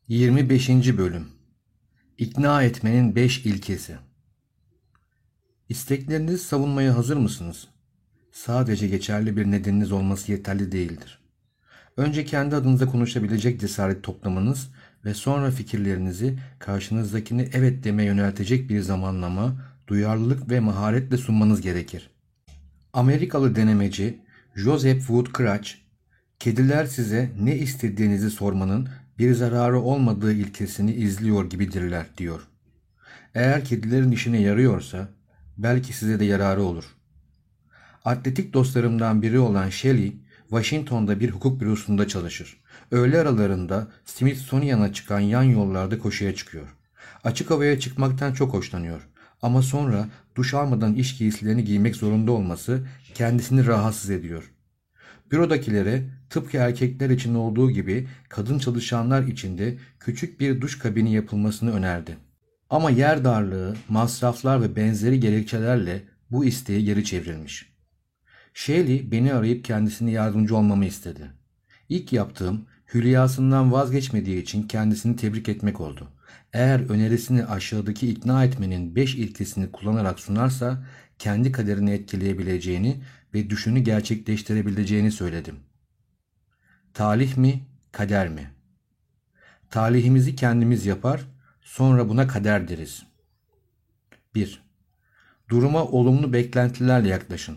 25. Bölüm İkna etmenin 5 ilkesi. İsteklerinizi savunmaya hazır mısınız? Sadece geçerli bir nedeniniz olması yeterli değildir. Önce kendi adınıza konuşabilecek cesaret toplamanız ve sonra fikirlerinizi karşınızdakini evet demeye yöneltecek bir zamanlama, duyarlılık ve maharetle sunmanız gerekir. Amerikalı denemeci Joseph Wood Crouch, kediler size ne istediğinizi sormanın bir zararı olmadığı ilkesini izliyor gibidirler diyor. Eğer kedilerin işine yarıyorsa belki size de yararı olur. Atletik dostlarımdan biri olan Shelley, Washington'da bir hukuk bürosunda çalışır. Öğle aralarında Smithsonian'a çıkan yan yollarda koşuya çıkıyor. Açık havaya çıkmaktan çok hoşlanıyor. Ama sonra duş almadan iş giysilerini giymek zorunda olması kendisini rahatsız ediyor. Bürodakilere tıpkı erkekler için olduğu gibi kadın çalışanlar için de küçük bir duş kabini yapılmasını önerdi. Ama yer darlığı, masraflar ve benzeri gerekçelerle bu isteği geri çevrilmiş. Shelley beni arayıp kendisine yardımcı olmamı istedi. İlk yaptığım hülyasından vazgeçmediği için kendisini tebrik etmek oldu. Eğer önerisini aşağıdaki ikna etmenin 5 ilkesini kullanarak sunarsa kendi kaderini etkileyebileceğini ve düşünü gerçekleştirebileceğini söyledim. Talih mi, kader mi? Talihimizi kendimiz yapar, sonra buna kader deriz. 1. Duruma olumlu beklentilerle yaklaşın.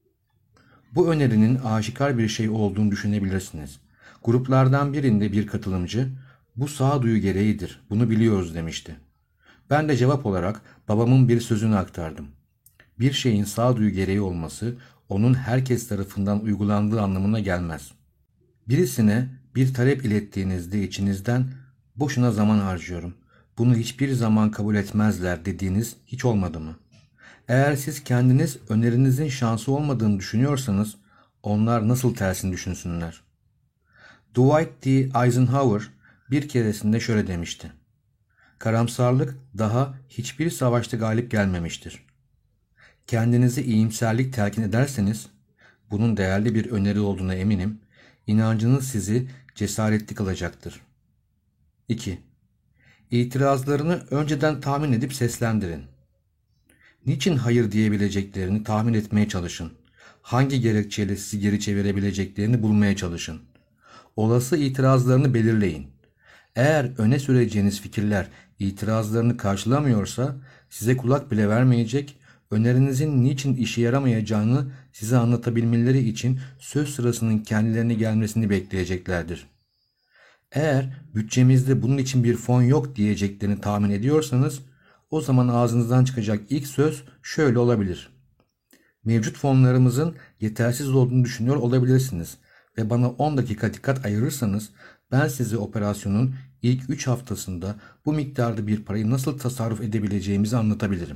Bu önerinin aşikar bir şey olduğunu düşünebilirsiniz. Gruplardan birinde bir katılımcı, "Bu sağduyu gereğidir, bunu biliyoruz." demişti. Ben de cevap olarak babamın bir sözünü aktardım. Bir şeyin sağduyu gereği olması, onun herkes tarafından uygulandığı anlamına gelmez. Birisine bir talep ilettiğinizde içinizden "Boşuna zaman harcıyorum, bunu hiçbir zaman kabul etmezler." dediğiniz hiç olmadı mı? Eğer siz kendiniz önerinizin şansı olmadığını düşünüyorsanız, onlar nasıl tersini düşünsünler? Dwight D. Eisenhower bir keresinde şöyle demişti: "Karamsarlık daha hiçbir savaşta galip gelmemiştir." Kendinize iyimserlik telkin ederseniz, bunun değerli bir öneri olduğuna eminim, inancınız sizi cesaretli kılacaktır. 2. İtirazlarını önceden tahmin edip seslendirin. Niçin hayır diyebileceklerini tahmin etmeye çalışın. Hangi gerekçeyle sizi geri çevirebileceklerini bulmaya çalışın. Olası itirazlarını belirleyin. Eğer öne süreceğiniz fikirler itirazlarını karşılamıyorsa size kulak bile vermeyecek, önerinizin niçin işe yaramayacağını size anlatabilmeleri için söz sırasının kendilerine gelmesini bekleyeceklerdir. Eğer bütçemizde bunun için bir fon yok diyeceklerini tahmin ediyorsanız, o zaman ağzınızdan çıkacak ilk söz şöyle olabilir: "Mevcut fonlarımızın yetersiz olduğunu düşünüyor olabilirsiniz ve bana 10 dakika dikkat ayırırsanız ben size operasyonun ilk 3 haftasında bu miktarda bir parayı nasıl tasarruf edebileceğimizi anlatabilirim."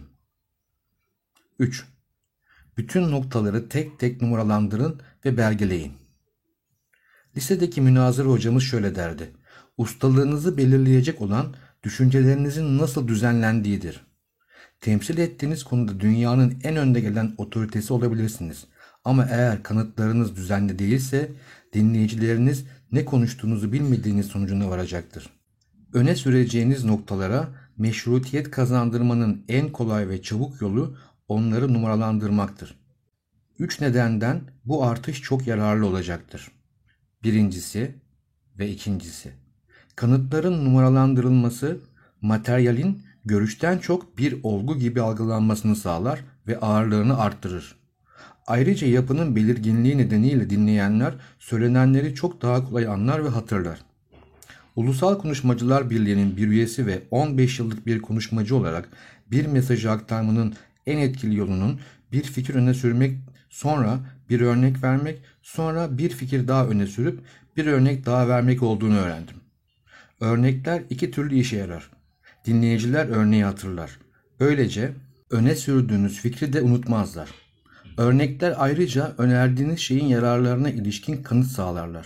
3. Bütün noktaları tek tek numaralandırın ve belgeleyin. Lisedeki münazır hocamız şöyle derdi: "Ustalığınızı belirleyecek olan düşüncelerinizin nasıl düzenlendiğidir." Temsil ettiğiniz konuda dünyanın en önde gelen otoritesi olabilirsiniz. Ama eğer kanıtlarınız düzenli değilse dinleyicileriniz ne konuştuğunuzu bilmediğiniz sonucuna varacaktır. Öne süreceğiniz noktalara meşrutiyet kazandırmanın en kolay ve çabuk yolu onları numaralandırmaktır. 3 nedenden bu artış çok yararlı olacaktır. Birincisi ve ikincisi. Kanıtların numaralandırılması materyalin görüşten çok bir olgu gibi algılanmasını sağlar ve ağırlığını arttırır. Ayrıca yapının belirginliği nedeniyle dinleyenler söylenenleri çok daha kolay anlar ve hatırlar. Ulusal Konuşmacılar Birliği'nin bir üyesi ve 15 yıllık bir konuşmacı olarak bir mesajı aktarmanın en etkili yolunun bir fikir öne sürmek, sonra bir örnek vermek, sonra bir fikir daha öne sürüp bir örnek daha vermek olduğunu öğrendim. Örnekler iki türlü işe yarar. Dinleyiciler örneği hatırlar. Böylece öne sürdüğünüz fikri de unutmazlar. Örnekler ayrıca önerdiğiniz şeyin yararlarına ilişkin kanıt sağlarlar.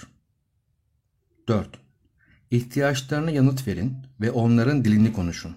4. İhtiyaçlarına yanıt verin ve onların dilini konuşun.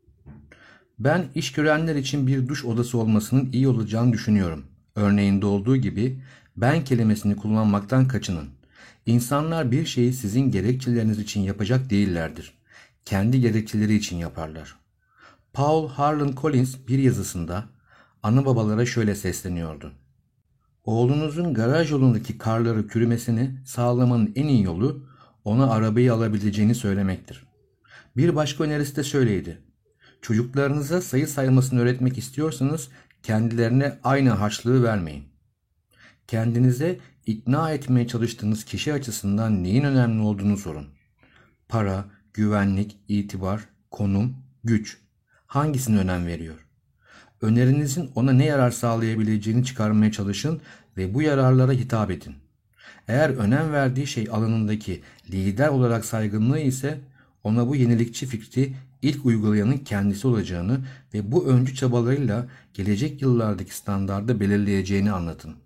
Ben iş görenler için bir duş odası olmasının iyi olacağını düşünüyorum. Örneğinde olduğu gibi ben kelimesini kullanmaktan kaçının. İnsanlar bir şeyi sizin gerekçeleriniz için yapacak değillerdir. kendi gerekçeleri için yaparlar. Paul Harlan Collins bir yazısında ana babalara şöyle sesleniyordu. Oğlunuzun garaj yolundaki karları kürümesini sağlamanın en iyi yolu ona arabayı alabileceğini söylemektir. Bir başka önerisi de şöyleydi. Çocuklarınıza sayı saymasını öğretmek istiyorsanız kendilerine aynı harçlığı vermeyin. Kendinize ikna etmeye çalıştığınız kişi açısından neyin önemli olduğunu sorun. Para, güvenlik, itibar, konum, güç. Hangisine önem veriyor? Önerinizin ona ne yarar sağlayabileceğini çıkarmaya çalışın ve bu yararlara hitap edin. Eğer önem verdiği şey alanındaki lider olarak saygınlığı ise ona bu yenilikçi fikri ilk uygulayanın kendisi olacağını ve bu öncü çabalarıyla gelecek yıllardaki standardı belirleyeceğini anlatın.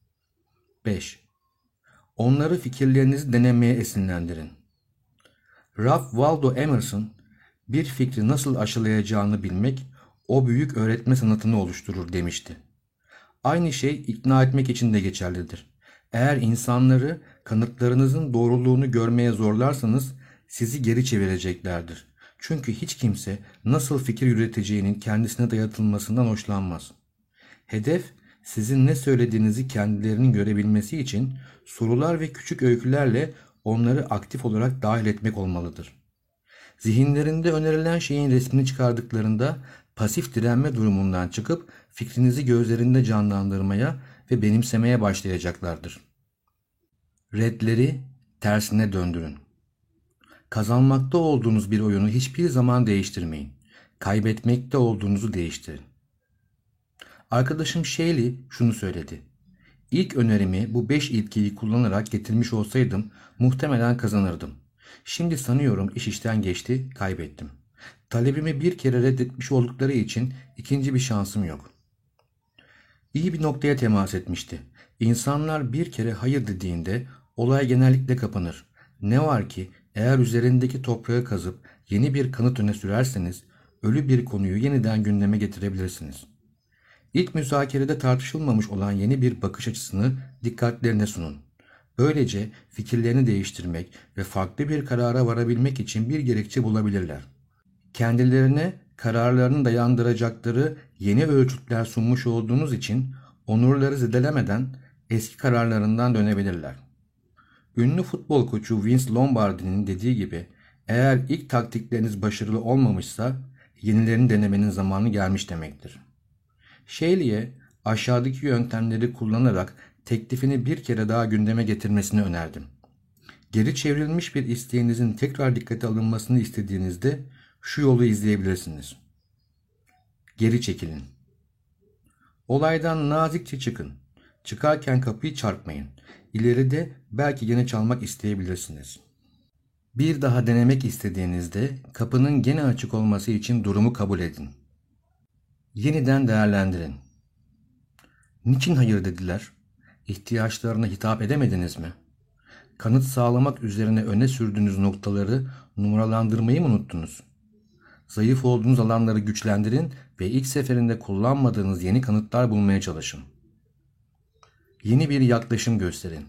5. Onları fikirlerinizi denemeye esinlendirin. Ralph Waldo Emerson, bir fikri nasıl aşılayacağını bilmek o büyük öğretme sanatını oluşturur demişti. Aynı şey ikna etmek için de geçerlidir. Eğer insanları kanıtlarınızın doğruluğunu görmeye zorlarsanız sizi geri çevireceklerdir. Çünkü hiç kimse nasıl fikir üreteceğinin kendisine dayatılmasından hoşlanmaz. Hedef, sizin ne söylediğinizi kendilerinin görebilmesi için sorular ve küçük öykülerle onları aktif olarak dahil etmek olmalıdır. Zihinlerinde önerilen şeyin resmini çıkardıklarında pasif direnme durumundan çıkıp fikrinizi gözlerinde canlandırmaya ve benimsemeye başlayacaklardır. Redleri tersine döndürün. Kazanmakta olduğunuz bir oyunu hiçbir zaman değiştirmeyin. Kaybetmekte olduğunuzu değiştirin. Arkadaşım Shelley şunu söyledi. İlk önerimi bu 5 ilkeyi kullanarak getirmiş olsaydım muhtemelen kazanırdım. Şimdi sanıyorum iş işten geçti, kaybettim. Talebimi bir kere reddetmiş oldukları için ikinci bir şansım yok. İyi bir noktaya temas etmişti. İnsanlar bir kere hayır dediğinde olay genellikle kapanır. Ne var ki eğer üzerindeki toprağı kazıp yeni bir kanıt öne sürerseniz ölü bir konuyu yeniden gündeme getirebilirsiniz. İlk müzakerede tartışılmamış olan yeni bir bakış açısını dikkatlerine sunun. Böylece fikirlerini değiştirmek ve farklı bir karara varabilmek için bir gerekçe bulabilirler. Kendilerine kararlarını dayandıracakları yeni ölçütler sunmuş olduğunuz için onurları zedelemeden eski kararlarından dönebilirler. Ünlü futbol koçu Vince Lombardi'nin dediği gibi eğer ilk taktikleriniz başarılı olmamışsa yenilerini denemenin zamanı gelmiş demektir. Shelley'e aşağıdaki yöntemleri kullanarak teklifini bir kere daha gündeme getirmesini önerdim. Geri çevrilmiş bir isteğinizin tekrar dikkate alınmasını istediğinizde şu yolu izleyebilirsiniz. Geri çekilin. Olaydan nazikçe çıkın. Çıkarken kapıyı çarpmayın. İleride belki gene çalmak isteyebilirsiniz. Bir daha denemek istediğinizde kapının gene açık olması için durumu kabul edin. Yeniden değerlendirin. Niçin hayır dediler? İhtiyaçlarına hitap edemediniz mi? Kanıt sağlamak üzerine öne sürdüğünüz noktaları numaralandırmayı mı unuttunuz? Zayıf olduğunuz alanları güçlendirin ve ilk seferinde kullanmadığınız yeni kanıtlar bulmaya çalışın. Yeni bir yaklaşım gösterin.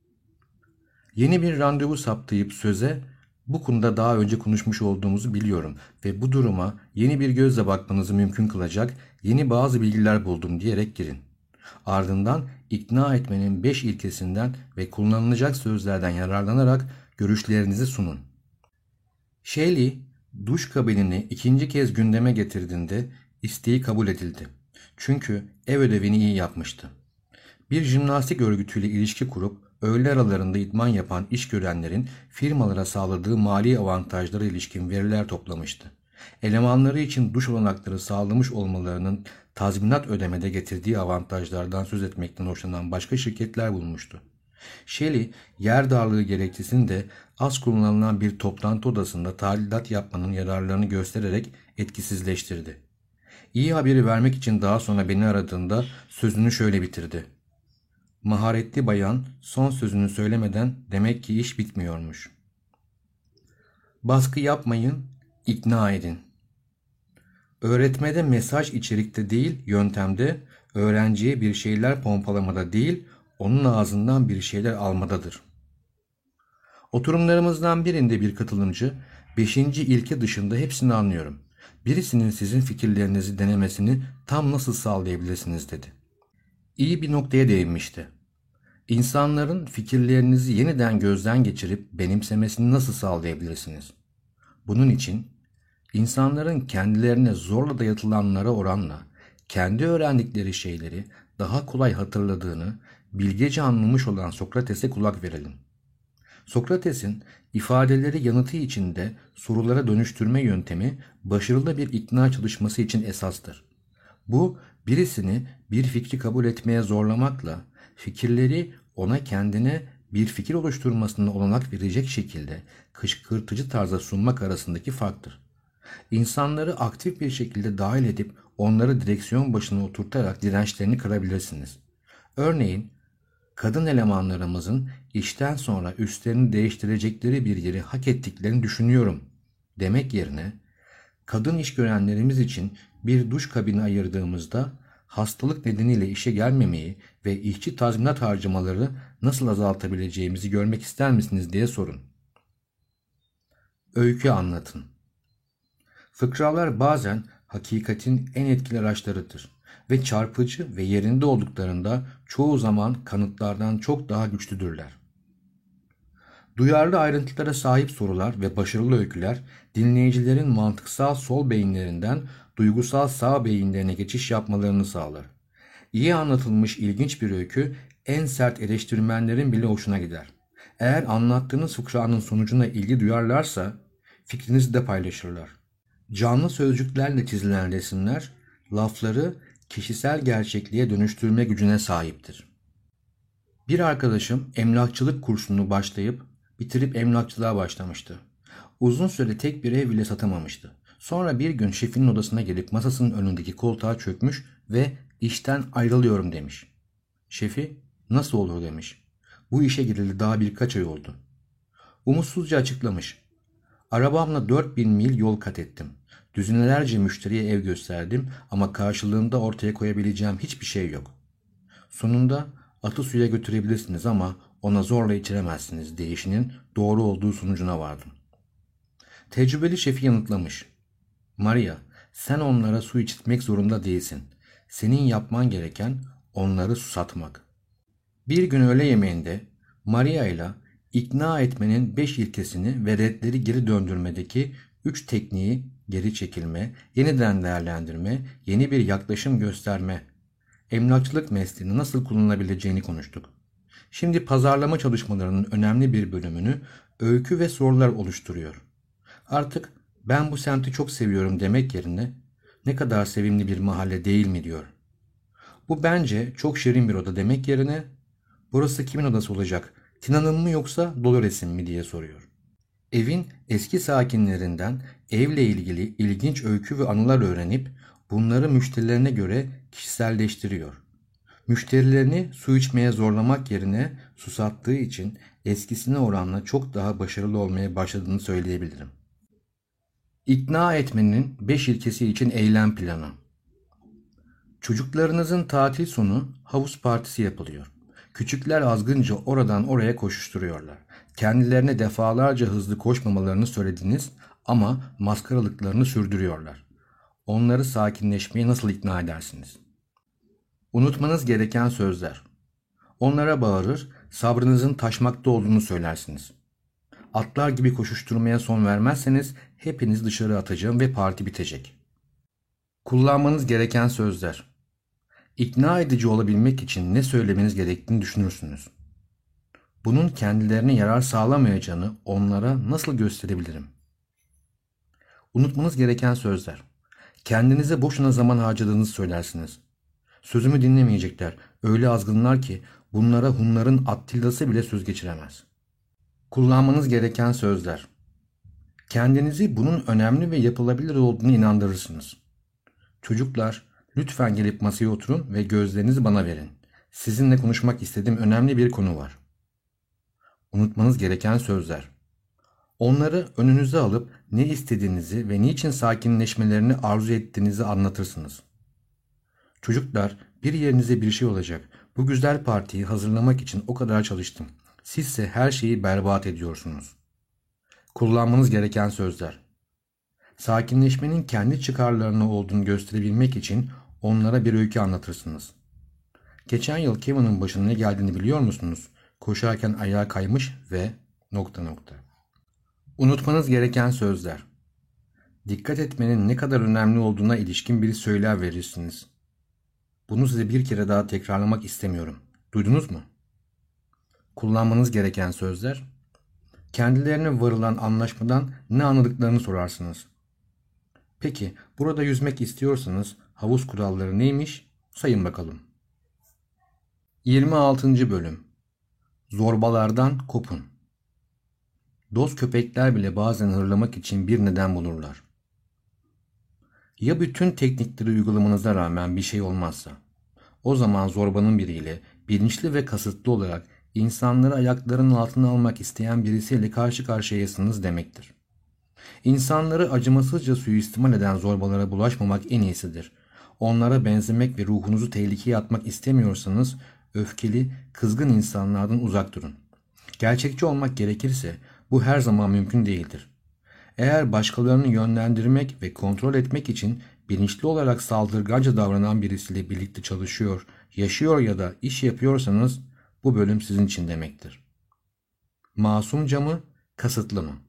Yeni bir randevu saptayıp söze bu konuda daha önce konuşmuş olduğumuzu biliyorum ve bu duruma yeni bir gözle bakmanızı mümkün kılacak yeni bazı bilgiler buldum diyerek girin. Ardından ikna etmenin 5 ilkesinden ve kullanılacak sözlerden yararlanarak görüşlerinizi sunun. Shelley, duş kabinini ikinci kez gündeme getirdiğinde isteği kabul edildi. Çünkü ev ödevini iyi yapmıştı. Bir jimnastik örgütüyle ilişki kurup öğle aralarında idman yapan iş görenlerin firmalara sağladığı mali avantajlara ilişkin veriler toplamıştı. Elemanları için duş olanakları sağlamış olmalarının tazminat ödemede getirdiği avantajlardan söz etmekten hoşlanan başka şirketler bulmuştu. Shelley, yer darlığı gerekçesini de az kullanılan bir toplantı odasında tadilat yapmanın yararlarını göstererek etkisizleştirdi. İyi haberi vermek için daha sonra beni aradığında sözünü şöyle bitirdi. Maharetli bayan son sözünü söylemeden demek ki iş bitmiyormuş. Baskı yapmayın, ikna edin. Öğretmede mesaj içerikte değil, yöntemde, öğrenciye bir şeyler pompalamada değil, onun ağzından bir şeyler almadadır. Oturumlarımızdan birinde bir katılımcı, Beşinci ilke dışında hepsini anlıyorum. Birisinin sizin fikirlerinizi denemesini tam nasıl sağlayabilirsiniz dedi. İyi bir noktaya değinmişti. İnsanların fikirlerinizi yeniden gözden geçirip benimsemesini nasıl sağlayabilirsiniz? Bunun için insanların kendilerine zorla dayatılanlara oranla kendi öğrendikleri şeyleri daha kolay hatırladığını bilgece anlamış olan Sokrates'e kulak verelim. Sokrates'in ifadeleri yanıtı içinde sorulara dönüştürme yöntemi başarılı bir ikna çalışması için esastır. Bu, birisini bir fikri kabul etmeye zorlamakla fikirleri ona kendine bir fikir oluşturmasına olanak verecek şekilde kışkırtıcı tarzda sunmak arasındaki farktır. İnsanları aktif bir şekilde dahil edip onları direksiyon başına oturtarak dirençlerini kırabilirsiniz. Örneğin, kadın elemanlarımızın işten sonra üstlerini değiştirecekleri bir yeri hak ettiklerini düşünüyorum demek yerine, kadın iş görenlerimiz için bir duş kabini ayırdığımızda hastalık nedeniyle işe gelmemeyi ve işçi tazminat harcamaları nasıl azaltabileceğimizi görmek ister misiniz diye sorun. Öykü anlatın. Fıkralar bazen hakikatin en etkili araçlarıdır ve çarpıcı ve yerinde olduklarında çoğu zaman kanıtlardan çok daha güçlüdürler. Duyarlı ayrıntılara sahip sorular ve başarılı öyküler dinleyicilerin mantıksal sol beyinlerinden duygusal sağ beyinlerine geçiş yapmalarını sağlar. İyi anlatılmış ilginç bir öykü en sert eleştirmenlerin bile hoşuna gider. Eğer anlattığınız fıkranın sonucuna ilgi duyarlarsa fikrinizi de paylaşırlar. Canlı sözcüklerle çizilen resimler lafları kişisel gerçekliğe dönüştürme gücüne sahiptir. Bir arkadaşım emlakçılık kursunu başlayıp bitirip emlakçılığa başlamıştı. Uzun süre tek bir ev bile satamamıştı. Sonra bir gün şefinin odasına gelip masasının önündeki koltuğa çökmüş ve işten ayrılıyorum demiş. Şefi nasıl olur demiş. Bu işe gireli daha birkaç ay oldu. Umutsuzca açıklamış. Arabamla 4000 mil yol kat ettim. Düzinelerce müşteriye ev gösterdim ama karşılığında ortaya koyabileceğim hiçbir şey yok. Sonunda atı suya götürebilirsiniz ama ona zorla içiremezsiniz deyişinin doğru olduğu sonucuna vardım. Tecrübeli şefi yanıtlamış. Maria, sen onlara su içirtmek zorunda değilsin. Senin yapman gereken onları susatmak. Bir gün öğle yemeğinde Maria ile ikna etmenin 5 ilkesini ve redleri geri döndürmedeki 3 tekniği geri çekilme, yeniden değerlendirme, yeni bir yaklaşım gösterme, emlakçılık mesleğini nasıl kullanılabileceğini konuştuk. Şimdi pazarlama çalışmalarının önemli bir bölümünü öykü ve sorular oluşturuyor. Artık ben bu semti çok seviyorum demek yerine ne kadar sevimli bir mahalle değil mi diyor. Bu bence çok şirin bir oda demek yerine burası kimin odası olacak, Tina'nın mı yoksa Dolores'in mi diye soruyor. Evin eski sakinlerinden evle ilgili ilginç öykü ve anılar öğrenip bunları müşterilerine göre kişiselleştiriyor. Müşterilerini su içmeye zorlamak yerine susattığı için eskisine oranla çok daha başarılı olmaya başladığını söyleyebilirim. İkna etmenin 5 ilkesi için eylem planı. Çocuklarınızın tatil sonu havuz partisi yapılıyor. Küçükler azgınca oradan oraya koşuşturuyorlar. Kendilerine defalarca hızlı koşmamalarını söylediniz ama maskaralıklarını sürdürüyorlar. Onları sakinleşmeye nasıl ikna edersiniz? Unutmanız gereken sözler. Onlara bağırır, sabrınızın taşmakta olduğunu söylersiniz. Atlar gibi koşuşturmaya son vermezseniz hepinizi dışarı atacağım ve parti bitecek. Kullanmanız gereken sözler. İkna edici olabilmek için ne söylemeniz gerektiğini düşünürsünüz. Bunun kendilerine yarar sağlamayacağını onlara nasıl gösterebilirim? Unutmanız gereken sözler. Kendinize boşuna zaman harcadığınızı söylersiniz. Sözümü dinlemeyecekler. Öyle azgınlar ki bunlara Hunların Attilda'sı bile söz geçiremez. Kullanmanız gereken sözler. Kendinizi bunun önemli ve yapılabilir olduğunu inandırırsınız. Çocuklar, lütfen gelip masaya oturun ve gözlerinizi bana verin. Sizinle konuşmak istediğim önemli bir konu var. Unutmanız gereken sözler. Onları önünüze alıp ne istediğinizi ve niçin sakinleşmelerini arzu ettiğinizi anlatırsınız. Çocuklar, bir yerinize bir şey olacak. Bu güzel partiyi hazırlamak için o kadar çalıştım. Sizse her şeyi berbat ediyorsunuz. Kullanmanız gereken sözler. Sakinleşmenin kendi çıkarlarına olduğunu gösterebilmek için onlara bir öykü anlatırsınız. Geçen yıl Kevin'in başına ne geldiğini biliyor musunuz? Koşarken ayağa kaymış ve ... Unutmanız gereken sözler. Dikkat etmenin ne kadar önemli olduğuna ilişkin bir söylev verirsiniz. Bunu size bir kere daha tekrarlamak istemiyorum. Duydunuz mu? Kullanmanız gereken sözler. Kendilerine varılan anlaşmadan ne anladıklarını sorarsınız. Peki, burada yüzmek istiyorsanız havuz kuralları neymiş? Sayın bakalım. 26. Bölüm. Zorbalardan kopun. Dost köpekler bile bazen hırlamak için bir neden bulurlar. Ya bütün teknikleri uygulamanıza rağmen bir şey olmazsa? O zaman zorbanın biriyle bilinçli ve kasıtlı olarak insanları ayaklarının altına almak isteyen birisiyle karşı karşıyasınız demektir. İnsanları acımasızca suistimal eden zorbalara bulaşmamak en iyisidir. Onlara benzemek ve ruhunuzu tehlikeye atmak istemiyorsanız öfkeli, kızgın insanlardan uzak durun. Gerçekçi olmak gerekirse bu her zaman mümkün değildir. Eğer başkalarını yönlendirmek ve kontrol etmek için bilinçli olarak saldırganca davranan birisiyle birlikte çalışıyor, yaşıyor ya da iş yapıyorsanız bu bölüm sizin için demektir. Masumca mı, kasıtlı mı?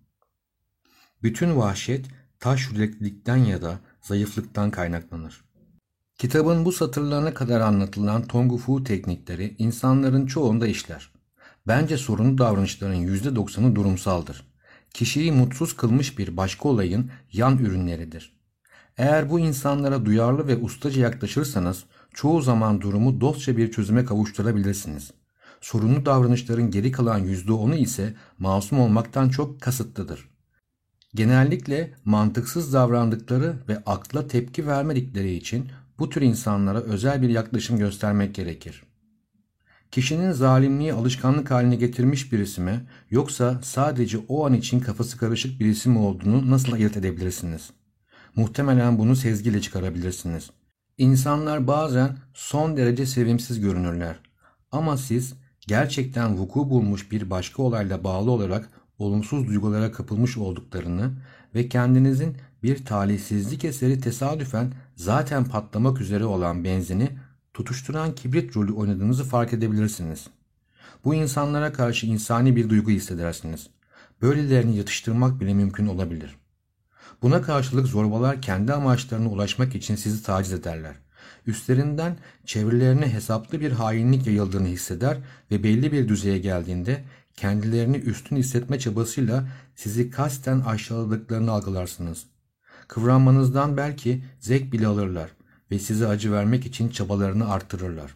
Bütün vahşet taş yüreklilikten ya da zayıflıktan kaynaklanır. Kitabın bu satırlarına kadar anlatılan Tong Fu teknikleri insanların çoğunda işler. Bence sorunlu davranışların %90'ı durumsaldır. Kişiyi mutsuz kılmış bir başka olayın yan ürünleridir. Eğer bu insanlara duyarlı ve ustaca yaklaşırsanız çoğu zaman durumu dostça bir çözüme kavuşturabilirsiniz. Sorunlu davranışların geri kalan %10'u ise masum olmaktan çok kasıtlıdır. Genellikle mantıksız davrandıkları ve akla tepki vermedikleri için bu tür insanlara özel bir yaklaşım göstermek gerekir. Kişinin zalimliği alışkanlık haline getirmiş birisi mi yoksa sadece o an için kafası karışık birisi mi olduğunu nasıl ayırt edebilirsiniz? Muhtemelen bunu sezgiyle çıkarabilirsiniz. İnsanlar bazen son derece sevimsiz görünürler. Ama siz gerçekten vuku bulmuş bir başka olayla bağlı olarak olumsuz duygulara kapılmış olduklarını ve kendinizin bir talihsizlik eseri tesadüfen zaten patlamak üzere olan benzini tutuşturan kibrit rolü oynadığınızı fark edebilirsiniz. Bu insanlara karşı insani bir duygu hissedersiniz. Böylelerini yatıştırmak bile mümkün olabilir. Buna karşılık zorbalar kendi amaçlarına ulaşmak için sizi taciz ederler. Üstlerinden çevrelerine hesaplı bir hainlik yayıldığını hisseder ve belli bir düzeye geldiğinde kendilerini üstün hissetme çabasıyla sizi kasten aşağıladıklarını algılarsınız. Kıvranmanızdan belki zevk bile alırlar ve size acı vermek için çabalarını artırırlar.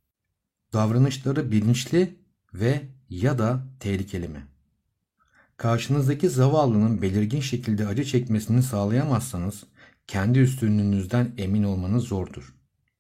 Davranışları bilinçli ve ya da tehlikeli mi? Karşınızdaki zavallının belirgin şekilde acı çekmesini sağlayamazsanız kendi üstünlüğünüzden emin olmanız zordur.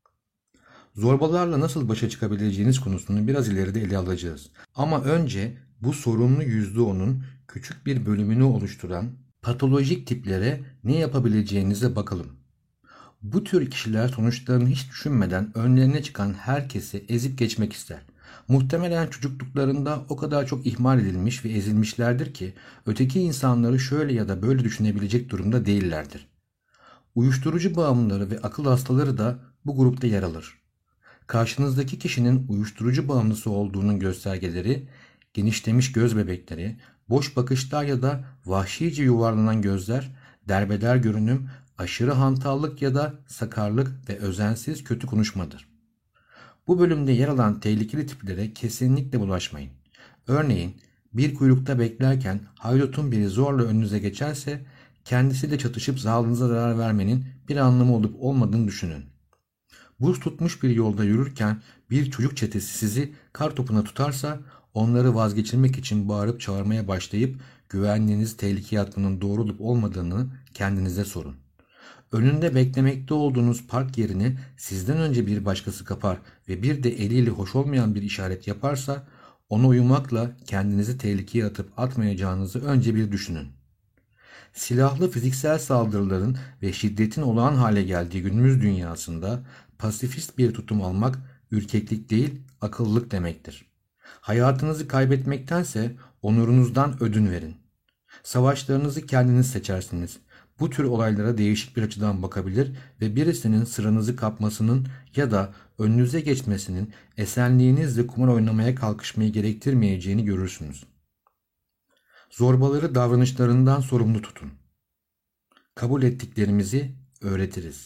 Zorbalarla nasıl başa çıkabileceğiniz konusunu biraz ileride ele alacağız. Ama önce bu sorunlu %10'un küçük bir bölümünü oluşturan patolojik tiplere ne yapabileceğinize bakalım. Bu tür kişiler sonuçlarını hiç düşünmeden önlerine çıkan herkesi ezip geçmek ister. Muhtemelen çocukluklarında o kadar çok ihmal edilmiş ve ezilmişlerdir ki öteki insanları şöyle ya da böyle düşünebilecek durumda değillerdir. Uyuşturucu bağımlıları ve akıl hastaları da bu grupta yer alır. Karşınızdaki kişinin uyuşturucu bağımlısı olduğunun göstergeleri, genişlemiş göz bebekleri, boş bakışlar ya da vahşice yuvarlanan gözler, derbeder görünüm, aşırı hantallık ya da sakarlık ve özensiz kötü konuşmadır. Bu bölümde yer alan tehlikeli tiplere kesinlikle bulaşmayın. Örneğin bir kuyrukta beklerken haydutun biri zorla önünüze geçerse kendisiyle çatışıp sağlığınıza zarar vermenin bir anlamı olup olmadığını düşünün. Buz tutmuş bir yolda yürürken bir çocuk çetesi sizi kartopuna tutarsa onları vazgeçirmek için bağırıp çağırmaya başlayıp güvenliğinizi tehlikeye atmanın doğru olup olmadığını kendinize sorun. Önünde beklemekte olduğunuz park yerini sizden önce bir başkası kapar ve bir de eliyle hoş olmayan bir işaret yaparsa ona uymakla kendinizi tehlikeye atıp atmayacağınızı önce bir düşünün. Silahlı fiziksel saldırıların ve şiddetin olağan hale geldiği günümüz dünyasında pasifist bir tutum almak ürkeklik değil akıllılık demektir. Hayatınızı kaybetmektense onurunuzdan ödün verin. Savaşlarınızı kendiniz seçersiniz. Bu tür olaylara değişik bir açıdan bakabilir ve birisinin sıranızı kapmasının ya da önünüze geçmesinin esenliğinizle kumar oynamaya kalkışmayı gerektirmeyeceğini görürsünüz. Zorbaları davranışlarından sorumlu tutun. Kabul ettiklerimizi öğretiriz.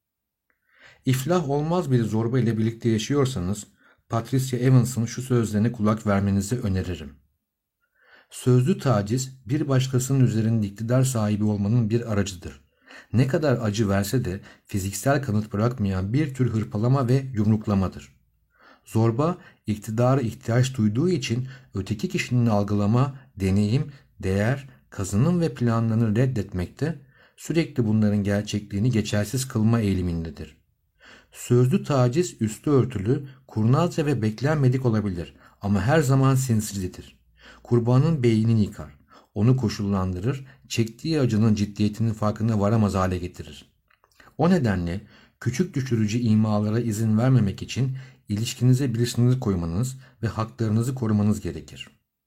İflah olmaz bir zorba ile birlikte yaşıyorsanız, Patricia Evans'ın şu sözlerine kulak vermenizi öneririm. Sözlü taciz bir başkasının üzerinde iktidar sahibi olmanın bir aracıdır. Ne kadar acı verse de fiziksel kanıt bırakmayan bir tür hırpalama ve yumruklamadır. Zorba, iktidara ihtiyaç duyduğu için öteki kişinin algılama, deneyim, değer, kazanım ve planlarını reddetmekte, sürekli bunların gerçekliğini geçersiz kılma eğilimindedir. Sözlü taciz üstü örtülü, kurnazca ve beklenmedik olabilir ama her zaman sinsicidir. Kurbanın beynini yıkar, onu koşullandırır, çektiği acının ciddiyetinin farkına varamaz hale getirir. O nedenle küçük düşürücü imalara izin vermemek için ilişkinize bir sınır koymanız ve haklarınızı korumanız gerekir.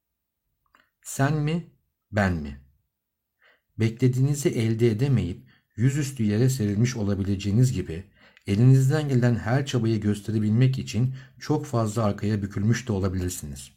Sen mi, ben mi? Beklediğinizi elde edemeyip yüzüstü yere serilmiş olabileceğiniz gibi elinizden gelen her çabayı gösterebilmek için çok fazla arkaya bükülmüş de olabilirsiniz.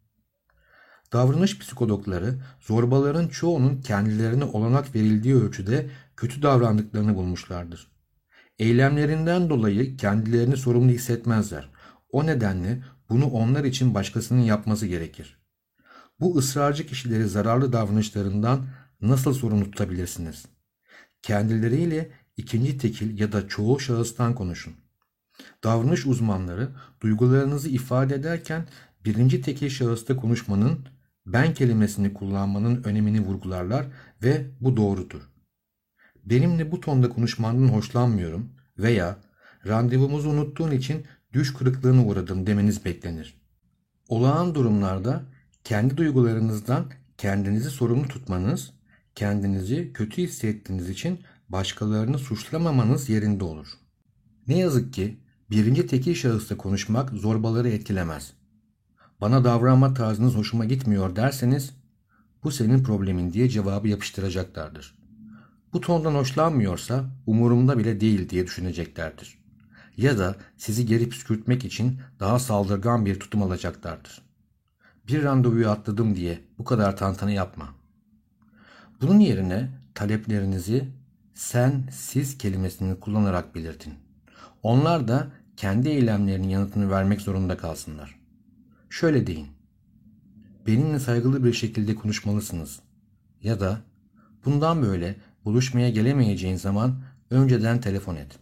Davranış psikologları zorbaların çoğunun kendilerine olanak verildiği ölçüde kötü davrandıklarını bulmuşlardır. Eylemlerinden dolayı kendilerini sorumlu hissetmezler. O nedenle bunu onlar için başkasının yapması gerekir. Bu ısrarcı kişileri zararlı davranışlarından nasıl sorumlu tutabilirsiniz? Kendileriyle ikinci tekil ya da çoğul şahıstan konuşun. Davranış uzmanları duygularınızı ifade ederken birinci tekil şahısta konuşmanın, ben kelimesini kullanmanın önemini vurgularlar ve bu doğrudur. Benimle bu tonda konuşmandan hoşlanmıyorum veya randevumuzu unuttuğun için düş kırıklığına uğradım demeniz beklenir. Olağan durumlarda kendi duygularınızdan kendinizi sorumlu tutmanız, kendinizi kötü hissettiğiniz için başkalarını suçlamamanız yerinde olur. Ne yazık ki birinci tekil şahısta konuşmak zorbaları etkilemez. Bana davranma tarzınız hoşuma gitmiyor derseniz, bu senin problemin diye cevabı yapıştıracaklardır. Bu tondan hoşlanmıyorsa umurumda bile değil diye düşüneceklerdir. Ya da sizi geri püskürtmek için daha saldırgan bir tutum alacaklardır. Bir randevuyu atladım diye bu kadar tantana yapma. Bunun yerine taleplerinizi sen, siz kelimesini kullanarak belirtin. Onlar da kendi eylemlerinin yanıtını vermek zorunda kalsınlar. Şöyle deyin. Benimle saygılı bir şekilde konuşmalısınız. Ya da bundan böyle buluşmaya gelemeyeceğin zaman önceden telefon et.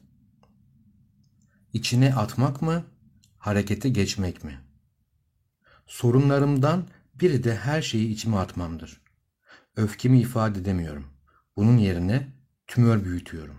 İçine atmak mı, harekete geçmek mi? Sorunlarımdan biri de her şeyi içime atmamdır. Öfkemi ifade edemiyorum. Bunun yerine tümör büyütüyorum.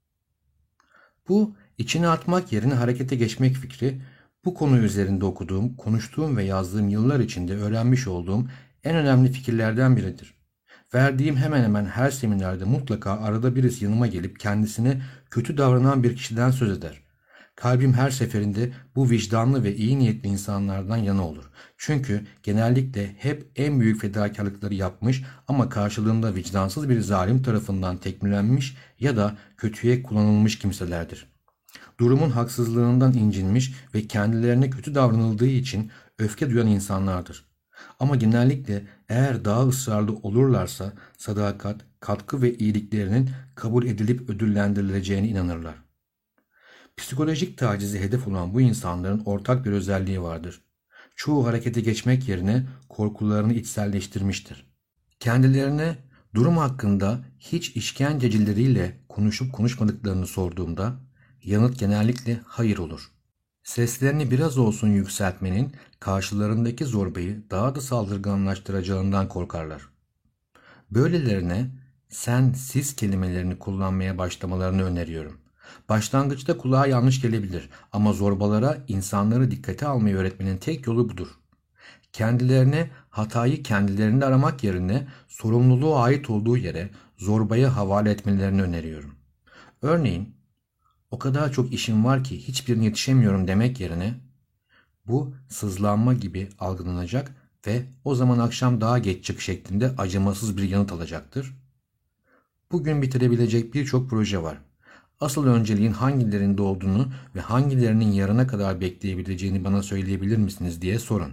Bu içine atmak yerine harekete geçmek fikri, bu konu üzerinde okuduğum, konuştuğum ve yazdığım yıllar içinde öğrenmiş olduğum en önemli fikirlerden biridir. Verdiğim hemen hemen her seminerde mutlaka arada birisi yanıma gelip kendisine kötü davranan bir kişiden söz eder. Kalbim her seferinde bu vicdanlı ve iyi niyetli insanlardan yana olur. Çünkü genellikle hep en büyük fedakarlıkları yapmış ama karşılığında vicdansız bir zalim tarafından tekmelenmiş ya da kötüye kullanılmış kimselerdir. Durumun haksızlığından incinmiş ve kendilerine kötü davranıldığı için öfke duyan insanlardır. Ama genellikle eğer daha ısrarlı olurlarsa sadakat, katkı ve iyiliklerinin kabul edilip ödüllendirileceğine inanırlar. Psikolojik tacize hedef olan bu insanların ortak bir özelliği vardır. Çoğu harekete geçmek yerine korkularını içselleştirmiştir. Kendilerine durum hakkında hiç işkencecileriyle konuşup konuşmadıklarını sorduğumda yanıt genellikle hayır olur. Seslerini biraz olsun yükseltmenin karşılarındaki zorbayı daha da saldırganlaştıracağından korkarlar. Böylelerine sen siz kelimelerini kullanmaya başlamalarını öneriyorum. Başlangıçta kulağa yanlış gelebilir ama zorbalara insanları dikkate almayı öğretmenin tek yolu budur. Kendilerine hatayı kendilerinde aramak yerine sorumluluğu ait olduğu yere zorbaya havale etmelerini öneriyorum. Örneğin, o kadar çok işim var ki hiçbirine yetişemiyorum demek yerine bu sızlanma gibi algılanacak ve o zaman akşam daha geç çık şeklinde acımasız bir yanıt alacaktır. Bugün bitirebilecek birçok proje var. Asıl önceliğin hangilerinde olduğunu ve hangilerinin yarına kadar bekleyebileceğini bana söyleyebilir misiniz diye sorun.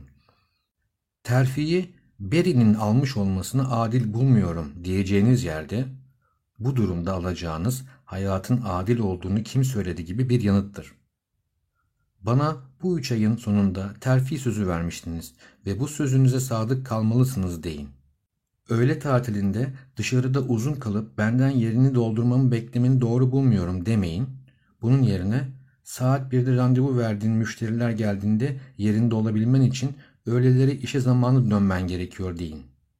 Terfiyi Berry'nin almış olmasını adil bulmuyorum diyeceğiniz yerde bu durumda alacağınız hayatın adil olduğunu kim söyledi gibi bir yanıttır. Bana bu 3 ayın sonunda terfi sözü vermiştiniz ve bu sözünüze sadık kalmalısınız deyin. Öğle tatilinde dışarıda uzun kalıp benden yerini doldurmamı beklemeni doğru bulmuyorum demeyin. Bunun yerine saat 1'de randevu verdiğin müşteriler geldiğinde yerinde olabilmen için öğleleri işe zamanı dönmen gerekiyor deyin.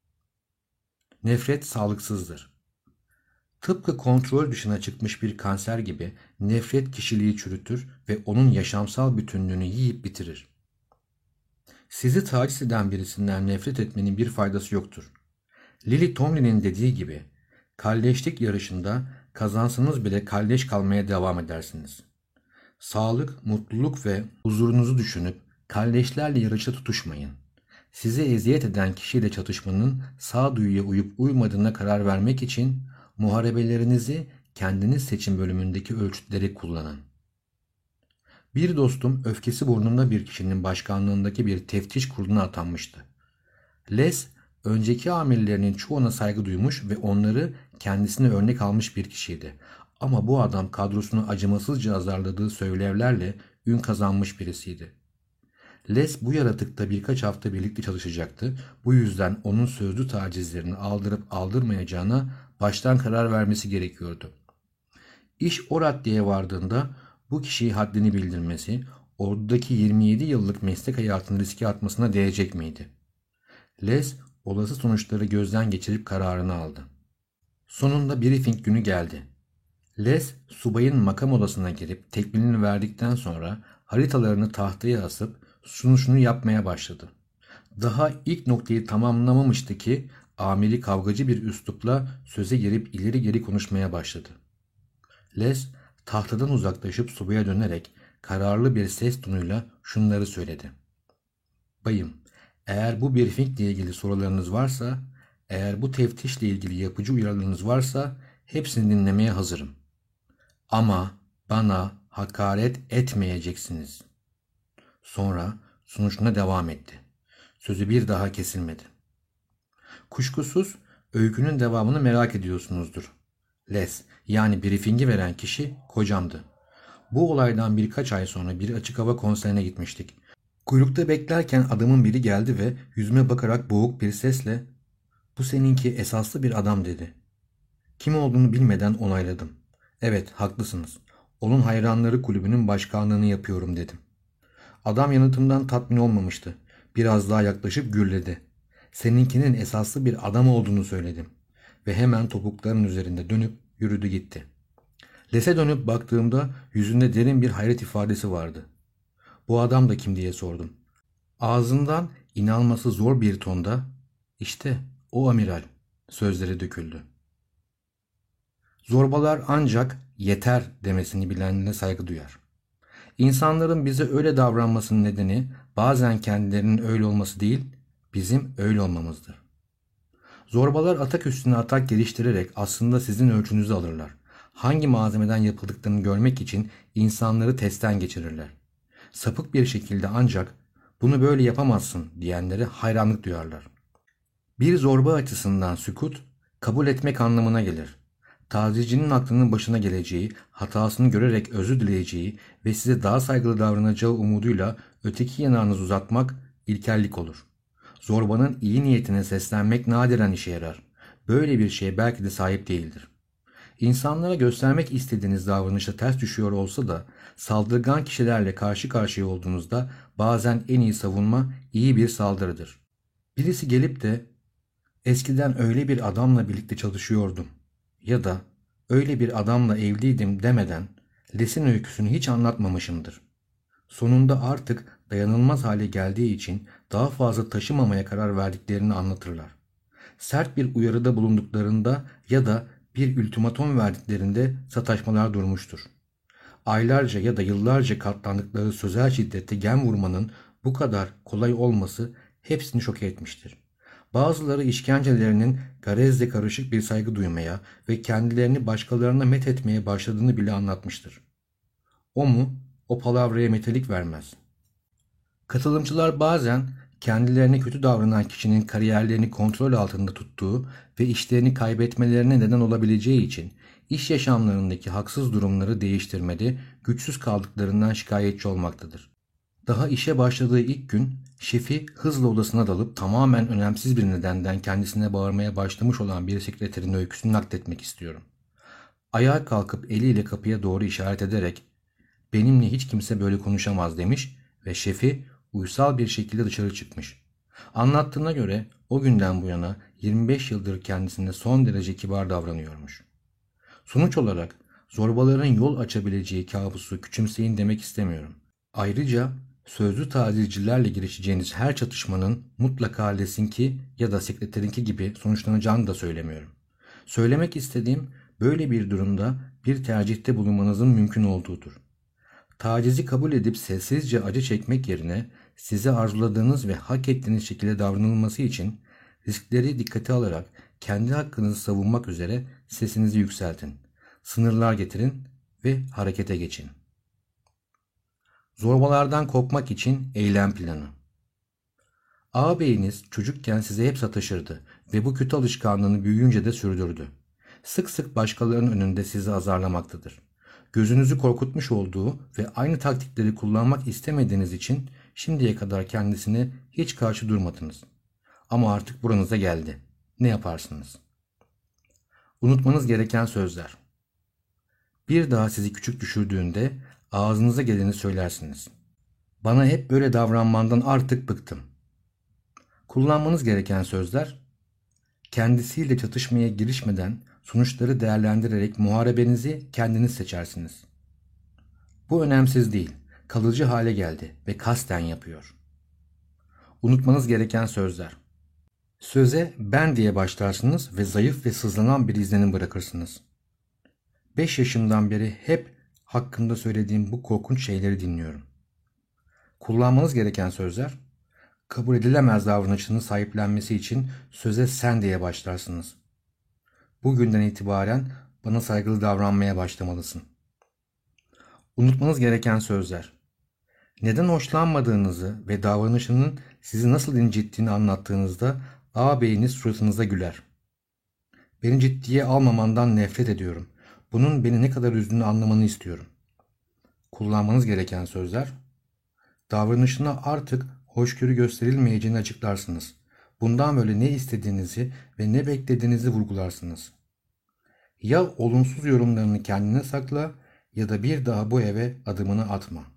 Nefret sağlıksızdır. Tıpkı kontrol dışına çıkmış bir kanser gibi nefret kişiliği çürütür ve onun yaşamsal bütünlüğünü yiyip bitirir. Sizi taciz eden birisinden nefret etmenin bir faydası yoktur. Lily Tomlin'in dediği gibi, kalleşlik yarışında kazansanız bile kalleş kalmaya devam edersiniz. Sağlık, mutluluk ve huzurunuzu düşünüp kalleşlerle yarışa tutuşmayın. Size eziyet eden kişiyle çatışmanın sağduyuya uyup uymadığına karar vermek için muharebelerinizi kendiniz seçim bölümündeki ölçütleri kullanın. Bir dostum öfkesi burnunda bir kişinin başkanlığındaki bir teftiş kuruluna atanmıştı. Les, önceki amirlerinin çoğuna saygı duymuş ve onları kendisine örnek almış bir kişiydi. Ama bu adam kadrosunu acımasızca azarladığı söylevlerle ün kazanmış birisiydi. Les bu yaratıkla birkaç hafta birlikte çalışacaktı. Bu yüzden onun sözlü tacizlerini aldırıp aldırmayacağına baştan karar vermesi gerekiyordu. İş o raddeye vardığında bu kişiyi haddini bildirmesi, ordudaki 27 yıllık meslek hayatını riske atmasına değecek miydi? Les, olası sonuçları gözden geçirip kararını aldı. Sonunda briefing günü geldi. Les, subayın makam odasına girip tekmilini verdikten sonra haritalarını tahtaya asıp sunuşunu yapmaya başladı. Daha ilk noktayı tamamlamamıştı ki amiri kavgacı bir üslupla söze girip ileri geri konuşmaya başladı. Les, tahtadan uzaklaşıp subaya dönerek kararlı bir ses tonuyla şunları söyledi. Bayım, eğer bu briefingle ilgili sorularınız varsa, eğer bu teftişle ilgili yapıcı uyarılarınız varsa hepsini dinlemeye hazırım. Ama bana hakaret etmeyeceksiniz. Sonra sunuşuna devam etti. Sözü bir daha kesilmedi. Kuşkusuz öykünün devamını merak ediyorsunuzdur. Les, yani briefingi veren kişi kocamdı. Bu olaydan birkaç ay sonra bir açık hava konserine gitmiştik. Kuyrukta beklerken adamın biri geldi ve yüzüme bakarak boğuk bir sesle "Bu seninki esaslı bir adam" dedi. Kim olduğunu bilmeden onayladım. "Evet, haklısınız. Onun hayranları kulübünün başkanlığını yapıyorum" dedim. Adam yanıtımdan tatmin olmamıştı. Biraz daha yaklaşıp gürledi. "Seninkinin esaslı bir adam olduğunu söyledim." Ve hemen topukların üzerinde dönüp yürüdü gitti. Les'e dönüp baktığımda yüzünde derin bir hayret ifadesi vardı. "Bu adam da kim?" diye sordum. Ağzından inanması zor bir tonda "İşte o amiral" sözleri döküldü. Zorbalar ancak "yeter" demesini bilenlere saygı duyar. İnsanların bize öyle davranmasının nedeni bazen kendilerinin öyle olması değil, bizim öyle olmamızdır. Zorbalar atak üstüne atak geliştirerek aslında sizin ölçünüzü alırlar. Hangi malzemeden yapıldıklarını görmek için insanları testten geçirirler. Sapık bir şekilde ancak "bunu böyle yapamazsın" diyenlere hayranlık duyarlar. Bir zorba açısından sükut, kabul etmek anlamına gelir. Tazicinin aklının başına geleceği, hatasını görerek özür dileyeceği ve size daha saygılı davranacağı umuduyla öteki yanağınızı uzatmak ilkellik olur. Zorbanın iyi niyetine seslenmek nadiren işe yarar. Böyle bir şeye belki de sahip değildir. İnsanlara göstermek istediğiniz davranışa ters düşüyor olsa da saldırgan kişilerle karşı karşıya olduğunuzda bazen en iyi savunma iyi bir saldırıdır. Birisi gelip de "eskiden öyle bir adamla birlikte çalışıyordum" ya da "öyle bir adamla evliydim" demeden Les'in öyküsünü hiç anlatmamışımdır. Sonunda artık dayanılmaz hale geldiği için daha fazla taşımamaya karar verdiklerini anlatırlar. Sert bir uyarıda bulunduklarında ya da bir ultimatom verdiklerinde sataşmalar durmuştur. Aylarca ya da yıllarca katlandıkları sözel şiddette gem vurmanın bu kadar kolay olması hepsini şoke etmiştir. Bazıları işkencelerinin garezle karışık bir saygı duymaya ve kendilerini başkalarına met etmeye başladığını bile anlatmıştır. O mu? O palavraya metelik vermez. Katılımcılar bazen kendilerine kötü davranan kişinin kariyerlerini kontrol altında tuttuğu ve işlerini kaybetmelerine neden olabileceği için iş yaşamlarındaki haksız durumları değiştirmede güçsüz kaldıklarından şikayetçi olmaktadır. Daha işe başladığı ilk gün şefi hızla odasına dalıp tamamen önemsiz bir nedenden kendisine bağırmaya başlamış olan bir sekreterin öyküsünü nakletmek istiyorum. Ayağa kalkıp eliyle kapıya doğru işaret ederek "Benimle hiç kimse böyle konuşamaz" demiş ve şefi uysal bir şekilde dışarı çıkmış. Anlattığına göre o günden bu yana 25 yıldır kendisine son derece kibar davranıyormuş. Sonuç olarak zorbaların yol açabileceği kabusu küçümseyin demek istemiyorum. Ayrıca sözlü tacizcilerle girişeceğiniz her çatışmanın mutlaka Les'inki ya da sekreterinki gibi sonuçlanacağını da söylemiyorum. Söylemek istediğim böyle bir durumda bir tercihte bulunmanızın mümkün olduğudur. Tacizi kabul edip sessizce acı çekmek yerine size arzuladığınız ve hak ettiğiniz şekilde davranılması için riskleri dikkate alarak kendi hakkınızı savunmak üzere sesinizi yükseltin. Sınırlar getirin ve harekete geçin. Zorbalardan kopmak için eylem planı. Ağabeyiniz çocukken size hep sataşırdı ve bu kötü alışkanlığını büyüyünce de sürdürdü. Sık sık başkalarının önünde sizi azarlamaktadır. Gözünüzü korkutmuş olduğu ve aynı taktikleri kullanmak istemediğiniz için şimdiye kadar kendisine hiç karşı durmadınız. Ama artık buranıza geldi. Ne yaparsınız? Unutmanız gereken sözler. Bir daha sizi küçük düşürdüğünde ağzınıza geleni söylersiniz. Bana hep böyle davranmandan artık bıktım. Kullanmanız gereken sözler. Kendisiyle çatışmaya girişmeden sonuçları değerlendirerek muharebenizi kendiniz seçersiniz. Bu önemsiz değil, kalıcı hale geldi ve kasten yapıyor. Unutmanız gereken sözler. Söze ben diye başlarsınız ve zayıf ve sızlanan bir izlenim bırakırsınız. 5 yaşımdan beri hep hakkında söylediğim bu korkunç şeyleri dinliyorum. Kullanmanız gereken sözler. Kabul edilemez davranışının sahiplenmesi için söze sen diye başlarsınız. Bugünden itibaren bana saygılı davranmaya başlamalısın. Unutmanız gereken sözler. Neden hoşlanmadığınızı ve davranışının sizi nasıl incittiğini anlattığınızda ağabeyiniz suratınıza güler. Beni ciddiye almamandan nefret ediyorum. Bunun beni ne kadar üzdüğünü anlamanı istiyorum. Kullanmanız gereken sözler. Davranışına artık hoşgörü gösterilmeyeceğini açıklarsınız. Bundan böyle ne istediğinizi ve ne beklediğinizi vurgularsınız. Ya olumsuz yorumlarını kendine sakla ya da bir daha bu eve adımını atma.